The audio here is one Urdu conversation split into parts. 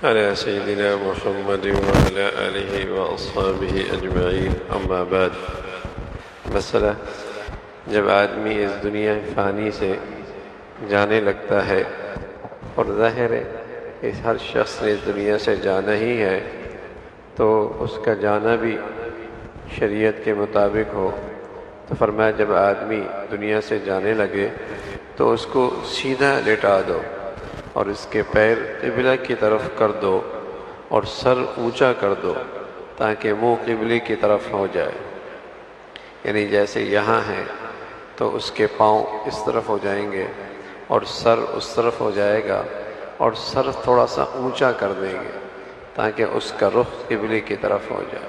على سيدنا محمد وعلى آله وأصحابه أجمعين اما بعد۔ مسئلہ، جب آدمی اس دنیا فانی سے جانے لگتا ہے، اور ظاہر ہے کہ ہر شخص نے اس دنیا سے جانا ہی ہے، تو اس کا جانا بھی شریعت کے مطابق ہو، تو فرمایا جب آدمی دنیا سے جانے لگے تو اس کو سیدھا لٹا دو اور اس کے پیر قبلہ کی طرف کر دو اور سر اونچا کر دو تاکہ منہ قبلے کی طرف ہو جائے، یعنی جیسے یہاں ہے تو اس کے پاؤں اس طرف ہو جائیں گے اور سر اس طرف ہو جائے گا، اور سر تھوڑا سا اونچا کر دیں گے تاکہ اس کا رخ قبلے کی طرف ہو جائے۔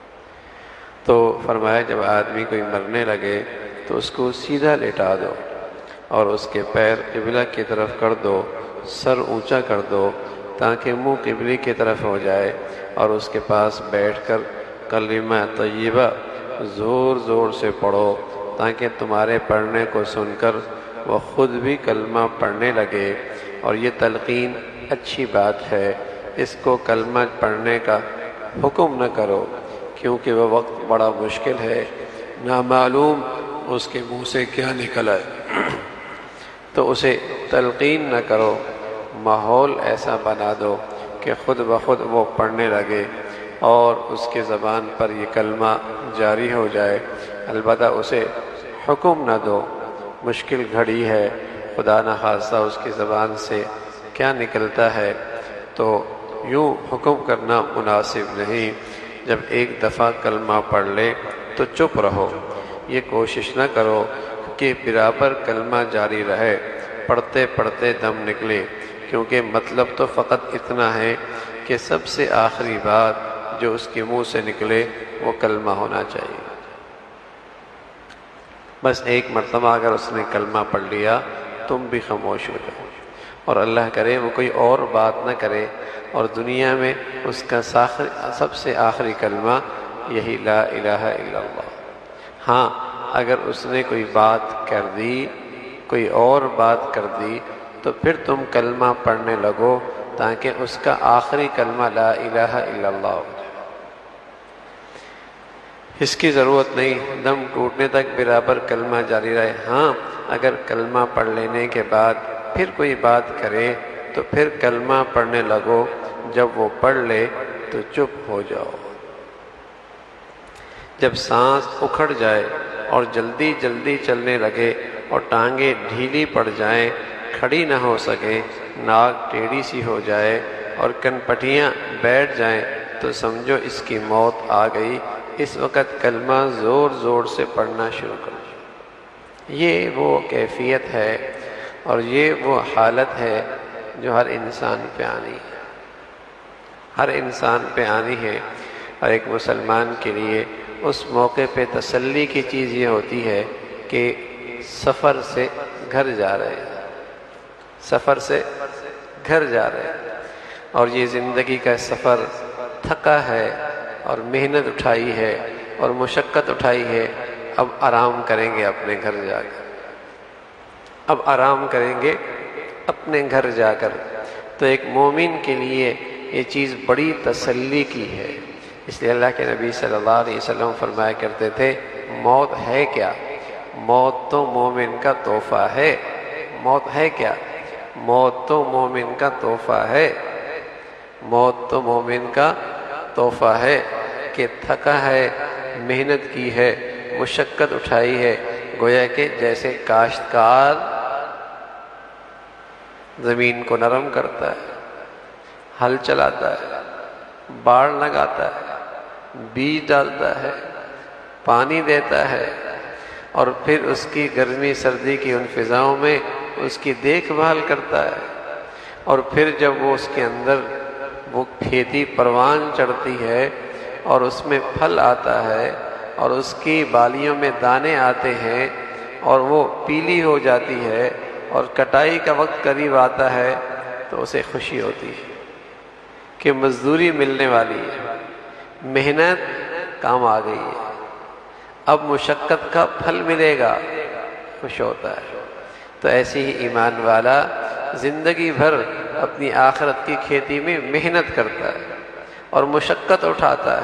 تو فرمایا جب آدمی کوئی مرنے لگے تو اس کو سیدھا لٹا دو اور اس کے پیر قبلہ کی طرف کر دو، سر اونچا کر دو تاکہ منہ قبلے کی طرف ہو جائے، اور اس کے پاس بیٹھ کر کلمہ طیبہ زور زور سے پڑھو تاکہ تمہارے پڑھنے کو سن کر وہ خود بھی کلمہ پڑھنے لگے۔ اور یہ تلقین اچھی بات ہے، اس کو کلمہ پڑھنے کا حکم نہ کرو کیونکہ وہ وقت بڑا مشکل ہے، نامعلوم اس کے منہ سے کیا نکل آئے، تو اسے تلقین نہ کرو، ماحول ایسا بنا دو کہ خود بخود وہ پڑھنے لگے اور اس کے زبان پر یہ کلمہ جاری ہو جائے۔ البتہ اسے حکم نہ دو، مشکل گھڑی ہے، خدا نہ خواستہ اس کی زبان سے کیا نکلتا ہے، تو یوں حکم کرنا مناسب نہیں۔ جب ایک دفعہ کلمہ پڑھ لے تو چپ رہو، یہ کوشش نہ کرو کہ برابر کلمہ جاری رہے، پڑھتے پڑھتے دم نکلے، کیونکہ مطلب تو فقط اتنا ہے کہ سب سے آخری بات جو اس کے منہ سے نکلے وہ کلمہ ہونا چاہیے۔ بس ایک مرتبہ اگر اس نے کلمہ پڑھ لیا تم بھی خاموش ہو جاؤ، اور اللہ کرے وہ کوئی اور بات نہ کرے، اور دنیا میں اس کا سب سے آخری کلمہ یہی لا الہ الا اللہ۔ ہاں اگر اس نے کوئی بات کر دی، کوئی اور بات کر دی، تو پھر تم کلمہ پڑھنے لگو تاکہ اس کا آخری کلمہ لا الہ الا اللہ ہو جائے۔ اس کی ضرورت نہیں دم ٹوٹنے تک برابر کلمہ جاری رہے۔ ہاں اگر کلمہ پڑھ لینے کے بعد پھر کوئی بات کرے تو پھر کلمہ پڑھنے لگو، جب وہ پڑھ لے تو چپ ہو جاؤ۔ جب سانس اکھڑ جائے اور جلدی جلدی چلنے لگے اور ٹانگیں ڈھیلی پڑ جائیں، کھڑی نہ ہو سکے، ناک ٹیڑھی سی ہو جائے اور کنپٹیاں بیٹھ جائیں، تو سمجھو اس کی موت آ گئی۔ اس وقت کلمہ زور زور سے پڑھنا شروع کرو۔ یہ وہ کیفیت ہے اور یہ وہ حالت ہے جو ہر انسان پہ آنی ہے، ہر انسان پہ آنی ہے۔ اور ایک مسلمان کے لیے اس موقع پہ تسلی کی چیز یہ ہوتی ہے کہ سفر سے گھر جا رہے ہیں، سفر سے گھر جا رہے ہیں، اور یہ زندگی کا سفر تھکا ہے اور محنت اٹھائی ہے اور مشقت اٹھائی ہے، اب آرام کریں گے اپنے گھر جا کر، اب آرام کریں گے اپنے گھر جا کر۔ تو ایک مومن کے لیے یہ چیز بڑی تسلی کی ہے، اس لیے اللہ کے نبی صلی اللہ علیہ وسلم فرمایا کرتے تھے موت ہے کیا؟ موت تو مومن کا تحفہ ہے۔ موت ہے کیا؟ موت تو مومن کا تحفہ ہے، موت تو مومن کا تحفہ ہے کہ تھکا ہے، محنت کی ہے، مشقت اٹھائی ہے، گویا کہ جیسے کاشتکار زمین کو نرم کرتا ہے، ہل چلاتا ہے، باڑ لگاتا ہے، بیج ڈالتا ہے، پانی دیتا ہے، اور پھر اس کی گرمی سردی کی ان فضاؤں میں اس کی دیکھ بھال کرتا ہے، اور پھر جب وہ اس کے اندر وہ کھیتی پروان چڑھتی ہے اور اس میں پھل آتا ہے اور اس کی بالیوں میں دانے آتے ہیں اور وہ پیلی ہو جاتی ہے اور کٹائی کا وقت قریب آتا ہے، تو اسے خوشی ہوتی ہے کہ مزدوری ملنے والی ہے، محنت کام آ گئی ہے، اب مشقت کا پھل ملے گا، خوش ہوتا ہے۔ تو ایسی ہی ایمان والا زندگی بھر اپنی آخرت کی کھیتی میں محنت کرتا ہے اور مشقت اٹھاتا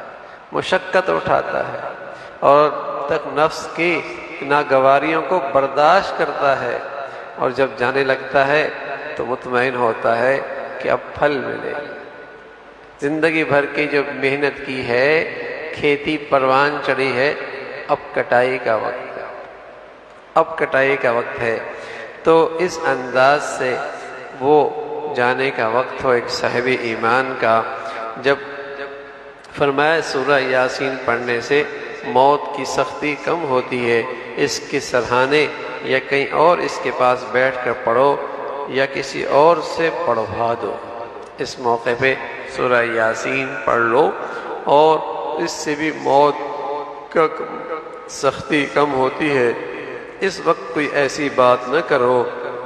ہے اور تک نفس کی ناگواریوں کو برداشت کرتا ہے، اور جب جانے لگتا ہے تو مطمئن ہوتا ہے کہ اب پھل ملے۔ زندگی بھر کی جو محنت کی ہے، کھیتی پروان چڑھی ہے، اب کٹائی کا وقت ہے۔ تو اس انداز سے وہ جانے کا وقت ہو ایک صاحب ایمان کا، جب فرمایا سورہ یاسین پڑھنے سے موت کی سختی کم ہوتی ہے، اس کے سرہانے یا کہیں اور اس کے پاس بیٹھ کر پڑھو یا کسی اور سے پڑھوا دو۔ اس موقع پہ سورہ یاسین پڑھ لو، اور اس سے بھی موت کا سختی کم ہوتی ہے۔ اس وقت کوئی ایسی بات نہ کرو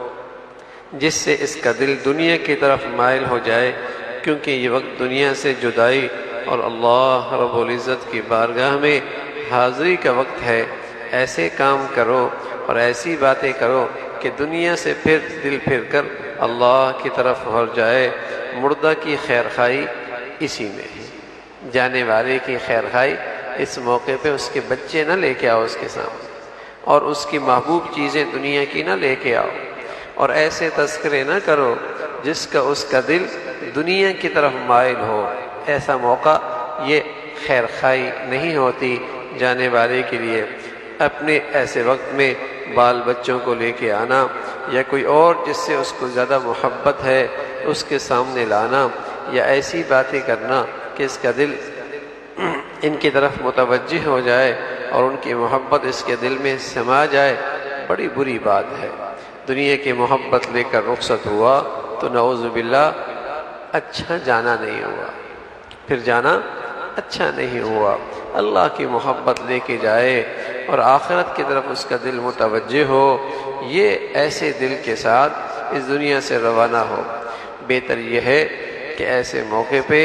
جس سے اس کا دل دنیا کی طرف مائل ہو جائے، کیونکہ یہ وقت دنیا سے جدائی اور اللہ رب العزت کی بارگاہ میں حاضری کا وقت ہے۔ ایسے کام کرو اور ایسی باتیں کرو کہ دنیا سے دل پھر کر اللہ کی طرف ہو جائے۔ مردہ کی خیر خواہی اسی میں ہے، جانے والے کی خیر خواہی اس موقع پہ اس کے بچے نہ لے کے آؤ اس کے سامنے، اور اس کی محبوب چیزیں دنیا کی نہ لے کے آؤ، اور ایسے تذکرے نہ کرو جس کا اس کا دل دنیا کی طرف مائل ہو۔ ایسا موقع یہ خیر خواہی نہیں ہوتی جانے والے کے لیے۔ اپنے ایسے وقت میں بال بچوں کو لے کے آنا یا کوئی اور جس سے اس کو زیادہ محبت ہے اس کے سامنے لانا، یا ایسی باتیں کرنا کہ اس کا دل ان کی طرف متوجہ ہو جائے اور ان کی محبت اس کے دل میں سما جائے، بڑی بری بات ہے۔ دنیا کی محبت لے کر رخصت ہوا تو نعوذ باللہ اچھا جانا نہیں ہوا، پھر جانا اچھا نہیں ہوا۔ اللہ کی محبت لے کے جائے اور آخرت کی طرف اس کا دل متوجہ ہو، یہ ایسے دل کے ساتھ اس دنیا سے روانہ ہو۔ بہتر یہ ہے کہ ایسے موقع پہ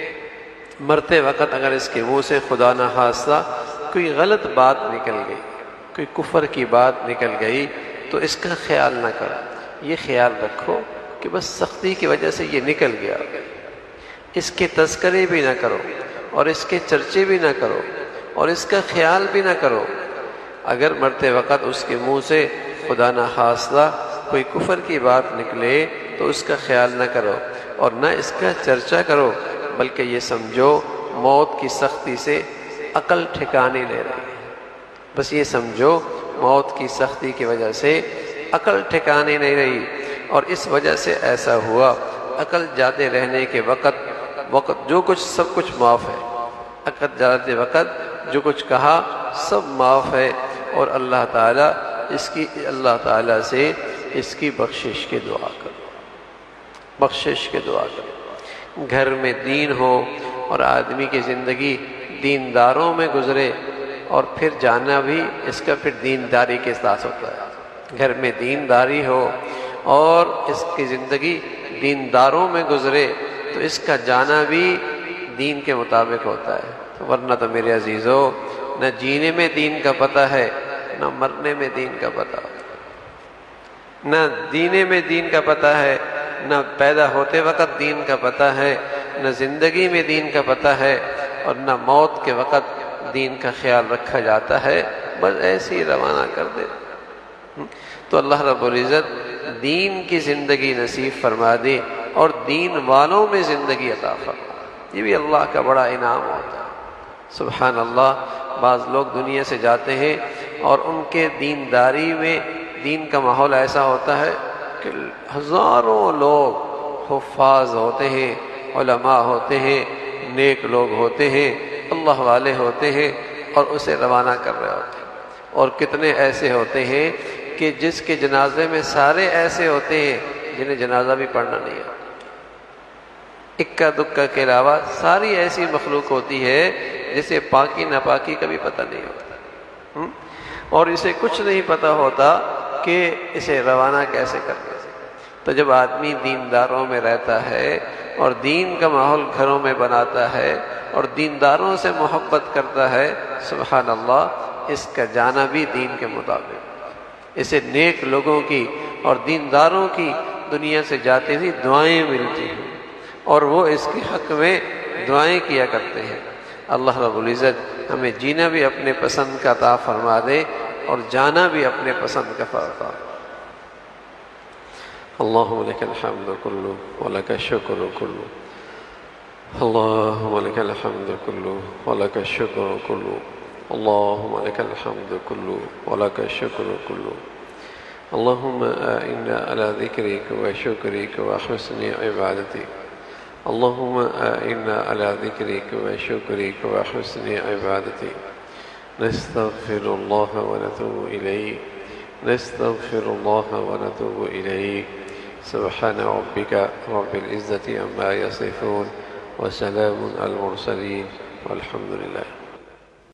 مرتے وقت اگر اس کے منہ سے خدا نہ خواستہ کوئی غلط بات نکل گئی، کوئی کفر کی بات نکل گئی، تو اس کا خیال نہ کرو۔ یہ خیال رکھو کہ بس سختی کی وجہ سے یہ نکل گیا، اس کے تذکرے بھی نہ کرو اور اس کے چرچے بھی نہ کرو اور اس کا خیال بھی نہ کرو۔ اگر مرتے وقت اس کے منہ سے خدا نہ خواستہ کوئی کفر کی بات نکلے تو اس کا خیال نہ کرو اور نہ اس کا چرچا کرو، بلکہ یہ سمجھو موت کی سختی سے عقل ٹھکانے لے رہی ہے۔ بس یہ سمجھو موت کی سختی کی وجہ سے عقل ٹھکانے نہیں رہی، اور اس وجہ سے ایسا ہوا۔ عقل جاتے رہنے کے وقت جو کچھ سب کچھ معاف ہے، عقل جاتے وقت جو کچھ کہا سب معاف ہے، اور اللہ تعالیٰ سے اس کی بخشش کی دعا کرو۔ گھر میں دین ہو اور آدمی کی زندگی دینداروں میں گزرے، اور پھر جانا بھی اس کا پھر دینداری کے ساتھ ہوتا ہے۔ گھر میں دینداری ہو اور اس کی زندگی دینداروں میں گزرے تو اس کا جانا بھی دین کے مطابق ہوتا ہے۔ ورنہ تو میرے عزیزو، نہ جینے میں دین کا پتہ ہے، نہ مرنے میں دین کا پتہ، نہ جینے میں دین کا پتہ ہے، نہ پیدا ہوتے وقت دین کا پتہ ہے، نہ زندگی میں دین کا پتہ ہے، اور نہ موت کے وقت دین کا خیال رکھا جاتا ہے، بس ایسے ہی روانہ کر دے۔ تو اللہ رب العزت دین کی زندگی نصیب فرما دے اور دین والوں میں زندگی عطا فرما، یہ بھی اللہ کا بڑا انعام ہوتا ہے۔ سبحان اللہ، بعض لوگ دنیا سے جاتے ہیں اور ان کے دینداری میں دین کا ماحول ایسا ہوتا ہے کہ ہزاروں لوگ حفاظ ہوتے ہیں، علماء ہوتے ہیں، نیک لوگ ہوتے ہیں، اللہ والے ہوتے ہیں، اور اسے روانہ کر رہے ہوتے ہیں۔ اور کتنے ایسے ہوتے ہیں کہ جس کے جنازے میں سارے ایسے ہوتے ہیں جنہیں جنازہ بھی پڑھنا نہیں آتا، اکا دکا کے علاوہ ساری ایسی مخلوق ہوتی ہے جسے پاکی ناپاکی کا بھی پتہ نہیں ہوتا، اور اسے کچھ نہیں پتہ ہوتا کہ اسے روانہ کیسے کرنا۔ تو جب آدمی دینداروں میں رہتا ہے اور دین کا ماحول گھروں میں بناتا ہے اور دینداروں سے محبت کرتا ہے، سبحان اللہ، اس کا جانا بھی دین کے مطابق، اسے نیک لوگوں کی اور دینداروں کی دنیا سے جاتے ہی دعائیں ملتی ہیں اور وہ اس کے حق میں دعائیں کیا کرتے ہیں۔ اللہ رب العزت ہمیں جینا بھی اپنے پسند کا عطا فرما دے اور جانا بھی اپنے پسند کا فرما۔ اللہم لک الحمد کلہ ولک الشکر کلہ، اللہم لک الحمد کلہ ولک الشکر کلہ، اللہم لک الحمد کلہ ولک الشکر کلہ، اللہم اعنا علی ذکرک وشکرک وحسن عبادتک، اللہم اعنا علی ذکرک وشکرک وحسن عبادتک، نستغفر اللہ ونتوب الیہ، نستغفر اللہ ونتوب الیہ، سبحان ربک رب العزة عما یصفون وسلام علی المرسلین والحمد للہ۔